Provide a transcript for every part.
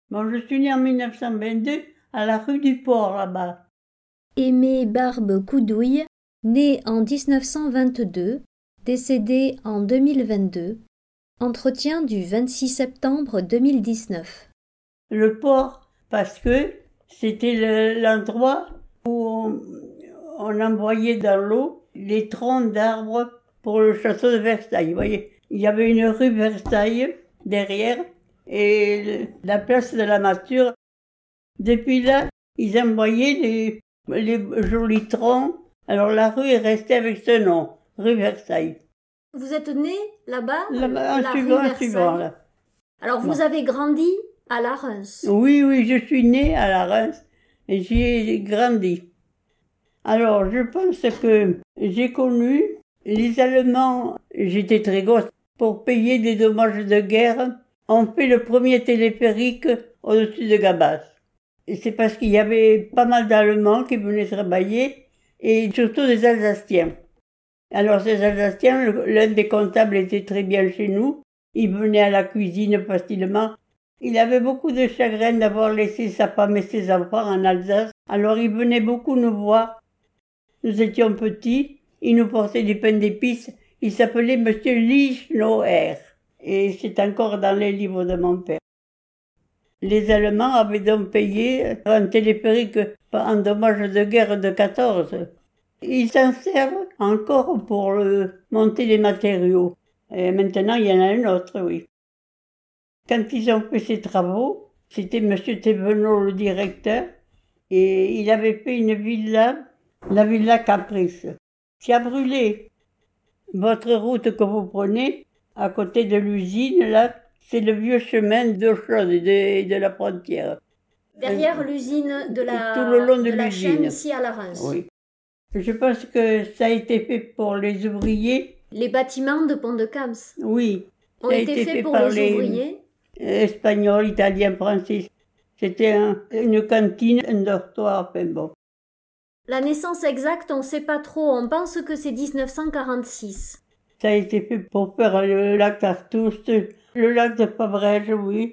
Bon, je suis née en 1922 à la rue du Port, là-bas. Aimée Barbe Coudouille, née en 1922, décédée en 2022. Entretien du 26 septembre 2019. Le port, parce que c'était l'endroit où on envoyait dans l'eau les troncs d'arbres pour le château de Versailles. Vous voyez, il y avait une rue Versailles derrière et la place de la Mature. Depuis là, ils envoyaient les jolis troncs. Alors la rue est restée avec ce nom, rue Versailles. Vous êtes né là-bas, Là-bas, la rue Versailles. là. Alors vous avez grandi à la Reims. Oui, je suis née à la Reims et j'y ai grandi. Alors, je pense que j'ai connu les Allemands, j'étais très gosse, pour payer des dommages de guerre, ont fait le premier téléphérique au-dessus de Gabas. Et c'est parce qu'il y avait pas mal d'Allemands qui venaient travailler, et surtout des Alsaciens. Alors ces Alsaciens, l'un des comptables était très bien chez nous, il venait à la cuisine facilement. Il avait beaucoup de chagrin d'avoir laissé sa femme et ses enfants en Alsace, alors il venait beaucoup nous voir. Nous étions petits, il nous portait du pain d'épices, il s'appelait Monsieur Lichnoer, et c'est encore dans les livres de mon père. Les Allemands avaient donc payé un téléphérique en dommages de guerre de 14. Ils s'en servent encore pour monter les matériaux. Et maintenant, il y en a un autre, oui. Quand ils ont fait ces travaux, c'était M. Thévenot le directeur, et il avait fait une villa, la villa Caprice, qui a brûlé. Votre route que vous prenez, à côté de l'usine, là, c'est le vieux chemin d'eau chaude de la frontière. Derrière l'usine de tout le long de la l'usine. chaîne ici à la Reims. Oui. Je pense que ça a été fait pour les ouvriers. Les bâtiments de Pont-de-Camps. Oui. Ont été faits pour les ouvriers. Espagnols, italiens, français. C'était une cantine, un dortoir, enfin bon. La naissance exacte, on ne sait pas trop. On pense que c'est 1946. Ça a été fait pour faire le lac Cartouche, le lac de Fabrège, oui.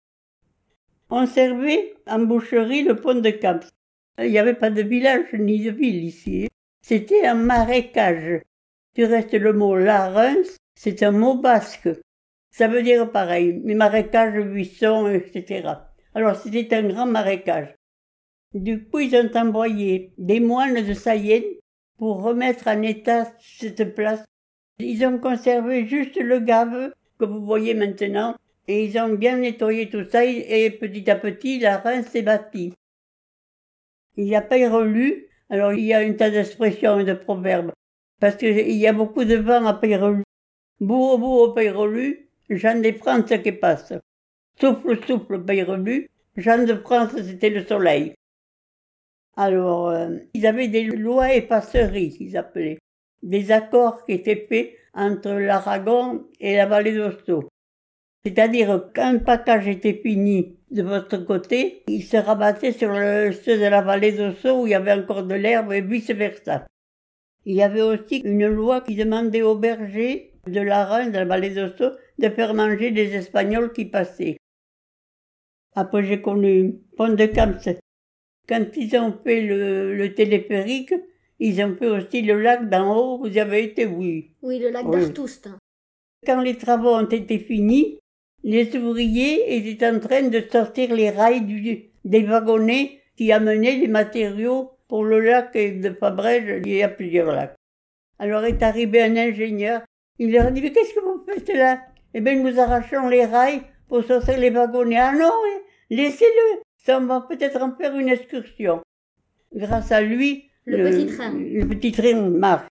On servait en boucherie le pont de Camps. Il n'y avait pas de village ni de ville ici. C'était un marécage. Du reste, le mot la Reims, c'est un mot basque. Ça veut dire pareil, mais marécage, buissons, etc. Alors c'était un grand marécage. Du coup, ils ont envoyé des moines de Sayenne pour remettre en état cette place. Ils ont conservé juste le gave que vous voyez maintenant, et ils ont bien nettoyé tout ça, et petit à petit, la Reims s'est bâtie. Il n'y a pas relu, alors il y a un tas d'expressions et de proverbes, parce qu'il y a beaucoup de vent à Payrelu. Bourreau, Payrelu, Jean de France qui passe. Souffle, Payrelu, Jean de France, c'était le soleil. Alors, ils avaient des lois et passeries, ils appelaient. Des accords qui étaient faits entre l'Aragon et la vallée d'Ossau. C'est-à-dire qu'un package était fini de votre côté, il se rabattait sur ceux de la vallée d'Ossau où il y avait encore de l'herbe et vice-versa. Il y avait aussi une loi qui demandait aux bergers de la Reims, de la vallée d'Ossau, de faire manger les Espagnols qui passaient. Après, j'ai connu Pont-de-Camps. Quand ils ont fait le téléphérique, ils ont fait aussi le lac d'en haut, vous y avez été, oui. Oui, le lac d'Artoust. Quand les travaux ont été finis, les ouvriers étaient en train de sortir les rails des wagonnets qui amenaient les matériaux pour le lac de Fabrège. Il y a plusieurs lacs. Alors est arrivé un ingénieur, il leur a dit « Mais qu'est-ce que vous faites là ?»« Eh bien, nous arrachons les rails pour sortir les wagonnets. »« Ah non, laissez-le, ça on va peut-être en faire une excursion. » Grâce à lui, le petit train marche.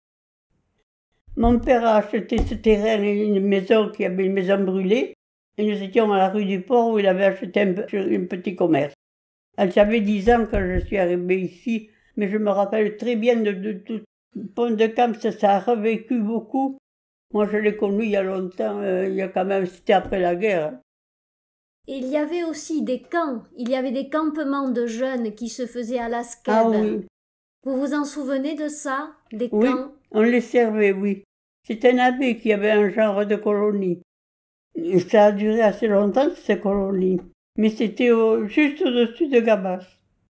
Mon père a acheté ce terrain, une maison qui avait une maison brûlée, et nous étions à la rue du Port où il avait acheté un petit commerce. J'avais 10 ans quand je suis arrivée ici, mais je me rappelle très bien de tout. Pont-de-Camps, ça a revécu beaucoup. Moi, je l'ai connu il y a longtemps, c'était après la guerre. Il y avait aussi des camps, il y avait des campements de jeunes qui se faisaient à la Skeb. Ah oui. Vous vous en souvenez de ça, des oui, camps? On les servait, oui. C'est un abbé qui avait un genre de colonie. Et ça a duré assez longtemps, ces colonies. Mais c'était juste au-dessus de Gabas.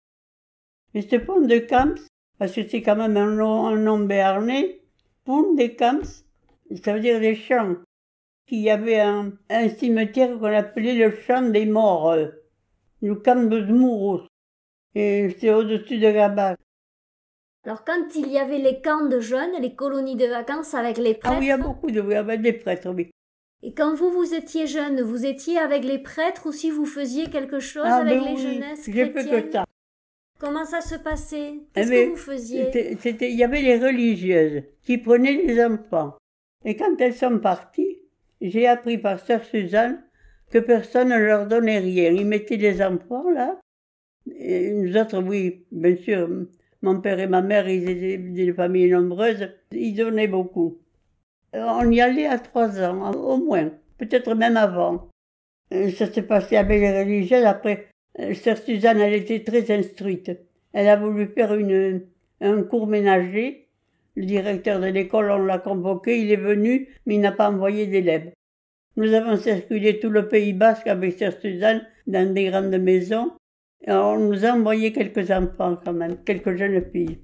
Et ce pont de Camps, parce que c'est quand même un nom béarnais, pont de Camps, ça veut dire les champs. Il y avait un cimetière qu'on appelait le champ des morts, le camp de Zmouros. Et c'est au-dessus de Gabas. Alors quand il y avait les camps de jeunes, les colonies de vacances avec les prêtres... Ah oui, il y a beaucoup avec des prêtres, oui. Et quand vous étiez jeune, vous étiez avec les prêtres ou si vous faisiez quelque chose avec les jeunesses chrétiennes? J'ai fait que ça. Comment ça se passait? Qu'est-ce que vous faisiez? Il y avait les religieuses qui prenaient les enfants. Et quand elles sont parties, j'ai appris par sœur Suzanne que personne ne leur donnait rien. Ils mettaient les enfants là. Et nous autres, oui, bien sûr, mon père et ma mère, ils étaient des familles nombreuses, ils donnaient beaucoup. On y allait à 3 ans, au moins, peut-être même avant. Ça s'est passé avec les religieuses. Après, sœur Suzanne, elle était très instruite. Elle a voulu faire un cours ménager. Le directeur de l'école, on l'a convoqué, il est venu, mais il n'a pas envoyé d'élèves. Nous avons circulé tout le Pays Basque avec sœur Suzanne dans des grandes maisons. Et on nous a envoyé quelques enfants quand même, quelques jeunes filles.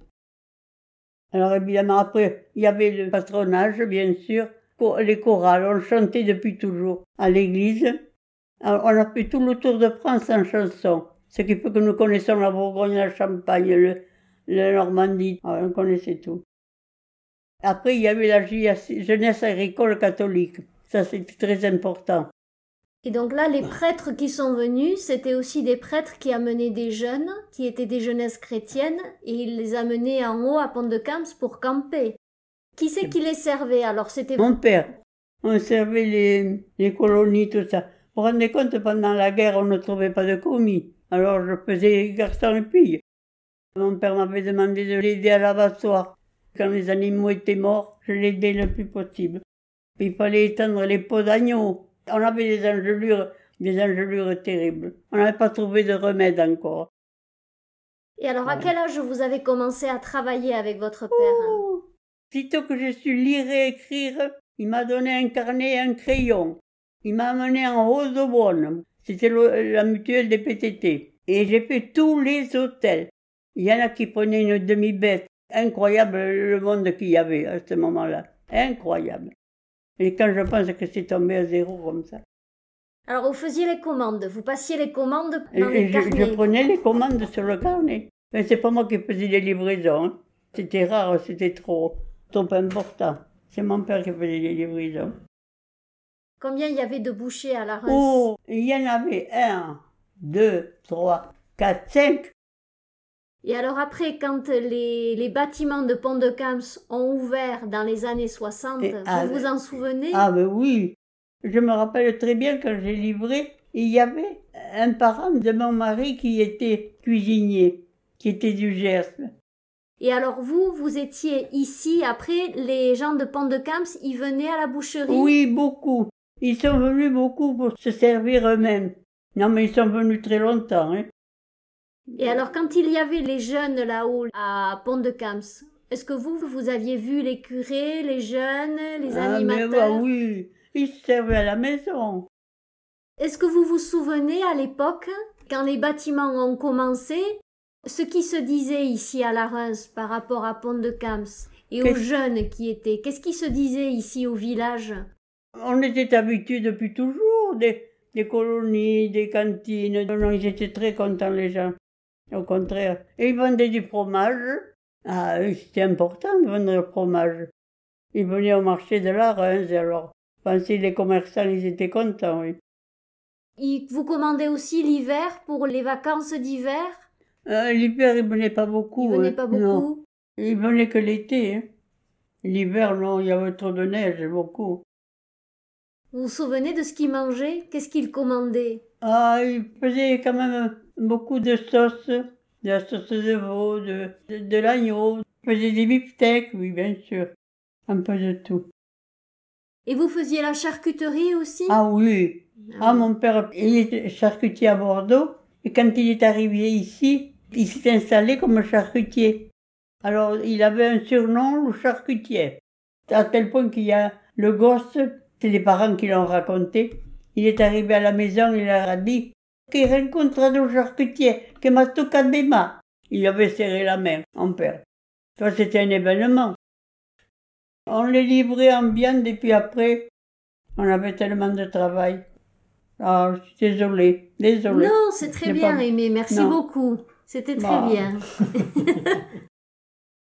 Alors évidemment, après, il y avait le patronage, bien sûr, les chorales, on chantait depuis toujours à l'église. Alors, on a fait tout le tour de France en chanson, ce qui fait que nous connaissons la Bourgogne, la Champagne, la Normandie, on connaissait tout. Après, il y avait la jeunesse agricole catholique, ça c'était très important. Et donc là, les prêtres qui sont venus, c'était aussi des prêtres qui amenaient des jeunes, qui étaient des jeunesses chrétiennes, et ils les amenaient en haut à Pont-de-Camps pour camper. Qui c'est qui les servait alors? C'était mon père. On servait les colonies, tout ça. Vous vous rendez compte, pendant la guerre, on ne trouvait pas de commis. Alors je faisais garçon et filles. Mon père m'avait demandé de l'aider à l'abattoir. Quand les animaux étaient morts, je l'aidais le plus possible. Il fallait étendre les peaux d'agneau. On avait des engelures terribles. On n'avait pas trouvé de remède encore. Et alors, à quel âge vous avez commencé à travailler avec votre père? Sitôt que je suis lire et écrire, il m'a donné un carnet et un crayon. Il m'a amené en Haute-de-Beaune. C'était la mutuelle des PTT. Et j'ai fait tous les hôtels. Il y en a qui prenaient une demi-bête. Incroyable le monde qu'il y avait à ce moment-là. Incroyable. Et quand je pense que c'est tombé à zéro comme ça. Alors vous faisiez les commandes, vous passiez les commandes dans les carnets. Je prenais les commandes sur le carnet. Mais c'est pas moi qui faisais les livraisons. Hein. C'était rare, c'était trop important. C'est mon père qui faisait les livraisons. Combien il y avait de bouchers à la Reims? Oh, il y en avait 1, 2, 3, 4, 5. Et alors après, quand les bâtiments de Pont-de-Camps ont ouvert dans les années 60, vous vous en souvenez? Ah ben oui, je me rappelle très bien quand j'ai livré, il y avait un parent de mon mari qui était cuisinier, qui était du Gers. Et alors vous étiez ici, après les gens de Pont-de-Camps, ils venaient à la boucherie? Oui, beaucoup. Ils sont venus beaucoup pour se servir eux-mêmes. Non mais ils sont venus très longtemps, hein. Et alors, quand il y avait les jeunes là-haut, à Pont-de-Camps, est-ce que vous aviez vu les curés, les jeunes, les animateurs? Mais bah, oui, ils se servaient à la maison. Est-ce que vous vous souvenez, à l'époque, quand les bâtiments ont commencé, ce qui se disait ici à la Reims par rapport à Pont-de-Camps et aux jeunes qui étaient, qu'est-ce qui se disait ici au village? On était habitués depuis toujours, des colonies, des cantines. Non, ils étaient très contents, les gens. Au contraire. Et ils vendaient du fromage. Ah, c'était important de vendre le fromage. Ils venaient au marché de la Reims, alors. Je pensais les commerçants, ils étaient contents, oui. Vous commandez aussi l'hiver pour les vacances d'hiver? L'hiver, ils venaient pas beaucoup. Ils venaient pas beaucoup? Non. Ils venaient que l'été. Hein. L'hiver, non, il y avait trop de neige, beaucoup. Vous vous souvenez de ce qu'ils mangeaient? Qu'est-ce qu'ils commandaient? Ah, ils faisaient quand même beaucoup de sauces, de la sauce de veau, de l'agneau. Ils faisaient des beefsteaks, oui, bien sûr. Un peu de tout. Et vous faisiez la charcuterie aussi? Ah oui. Mon père, il était charcutier à Bordeaux. Et quand il est arrivé ici, il s'est installé comme charcutier. Alors, il avait un surnom, le charcutier. À tel point qu'il y a le gosse, c'est les parents qui l'ont raconté. Il est arrivé à la maison, il leur a dit che ho incontrato un charcutier qui m'a toccato des mains. Il lui avait serré la main, mon père. Ça, c'était un événement. On les livrait en viande et puis après, on avait tellement de travail. Ah, je suis désolée. Non, c'est très bien, Aimé. Merci beaucoup. C'était très bien.